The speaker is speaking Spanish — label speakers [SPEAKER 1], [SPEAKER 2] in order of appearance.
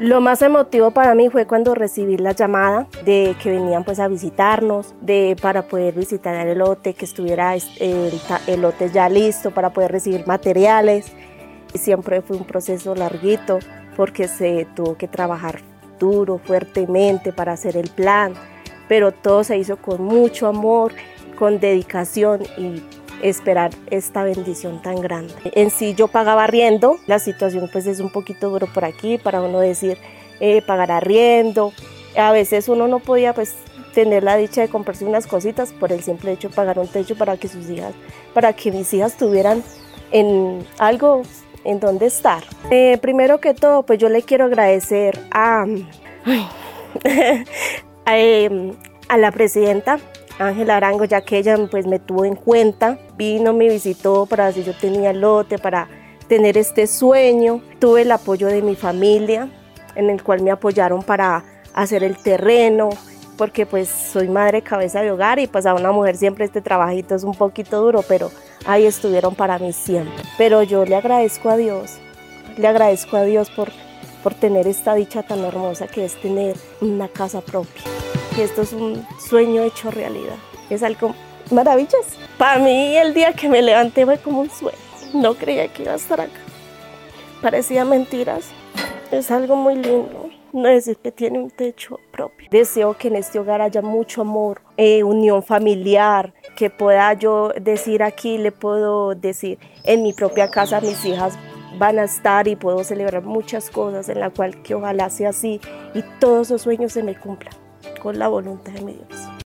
[SPEAKER 1] Lo más emotivo para mí fue cuando recibí la llamada de que venían pues a visitarnos, para poder visitar el elote, que estuviera el elote ya listo para poder recibir materiales. Siempre fue un proceso larguito porque se tuvo que trabajar duro, fuertemente para hacer el plan, pero todo se hizo con mucho amor, con dedicación y esperar esta bendición tan grande. En sí yo pagaba arriendo, la situación pues es un poquito duro por aquí para uno decir pagar arriendo. A veces uno no podía pues tener la dicha de comprarse unas cositas por el simple hecho de pagar un techo para que mis hijas tuvieran algo en donde estar. Primero que todo pues yo le quiero agradecer a la presidenta Ángela Arango, ya que ella pues me tuvo en cuenta, vino, me visitó para ver si yo tenía lote, para tener este sueño. Tuve el apoyo de mi familia, en el cual me apoyaron para hacer el terreno, porque pues soy madre cabeza de hogar y pues a una mujer siempre este trabajito es un poquito duro, pero ahí estuvieron para mí siempre. Pero yo le agradezco a Dios por tener esta dicha tan hermosa que es tener una casa propia. Que esto es un sueño hecho realidad, es algo maravilloso. Para mí el día que me levanté fue como un sueño, no creía que iba a estar acá, parecía mentiras, es algo muy lindo, no decir que tiene un techo propio. Deseo que en este hogar haya mucho amor, unión familiar, que pueda yo decir aquí, le puedo decir en mi propia casa mis hijas van a estar y puedo celebrar muchas cosas en la cual que ojalá sea así y todos esos sueños se me cumplan. Con la voluntad de mi Dios.